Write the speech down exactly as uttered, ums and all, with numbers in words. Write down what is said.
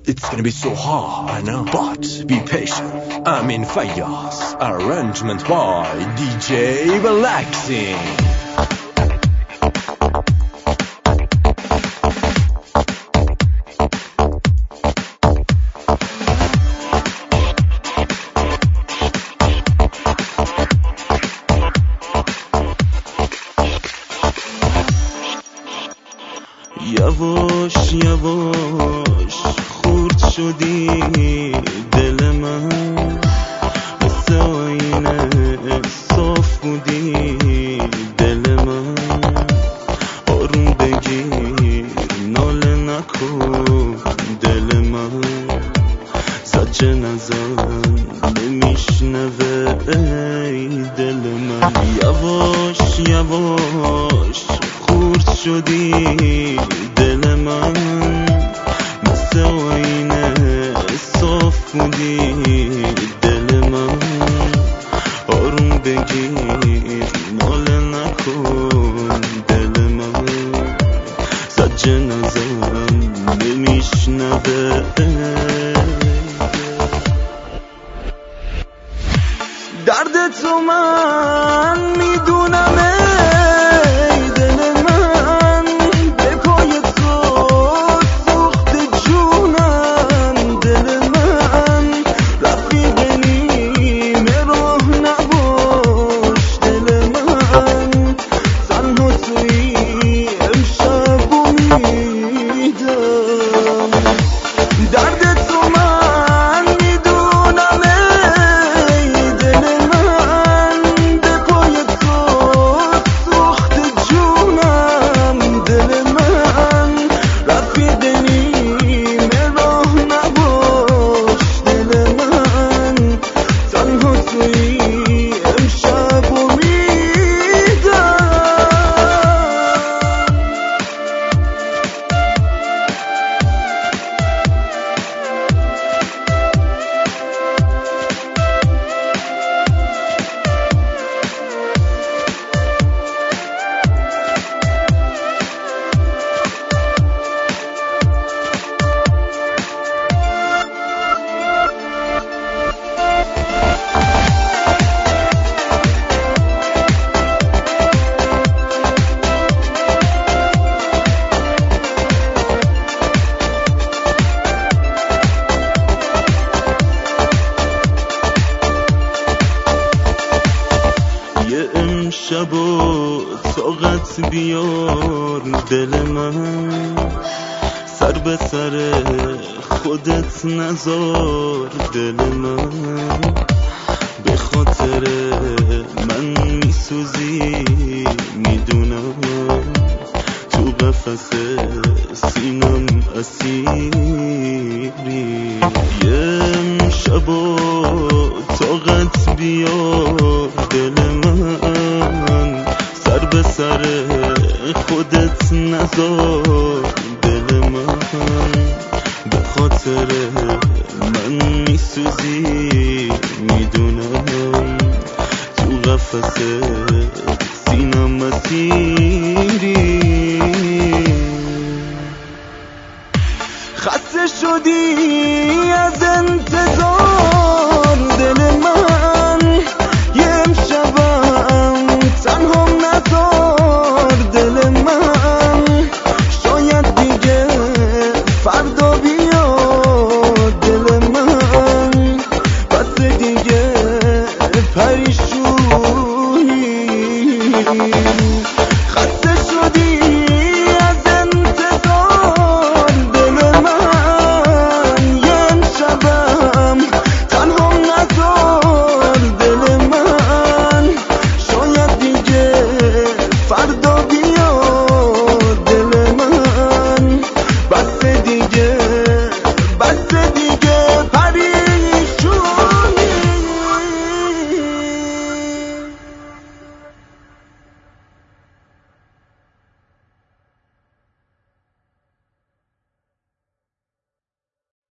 It's gonna be so hard, I know, but be patient. I'm in Fayyaz, arrangement by D J Relaxing. یواش یواش خورد شدی دل من، مثل آینه صاف بودی دل من. آروم بگیر ناله نکن دل من، زجه نزن نمیشنوه ای دل من. یواش یواش خورد شدی دل من، مثل آینه صاف بودی دل من. آروم بگیر ناله نکن دل من، زجه نزن نمیشنوه. درد تو من میدونم ای دل من، به پای تو سوخت جونم دل من. رفیق نیمه راه نباش دل من، تنها توی امشب امیدم. درد تو من میدونم ای دل من، به پای تو سوخت جونم دل من. رفیق نیمه راه نباش دل من، تنها توی امشب امیدم. یه امشب و طاقت بیار دل من، سر به سر خودت نذار دل من. به خاطر من میسوزی میدونم، تو قفس سینم اسیری. یه امشب و طاقت بیار دل من، سر به سر خودت نذار دل من. به خاطر من میسوزی میدونم، تو قفس سینم اسیری. خسته شدی از انتظار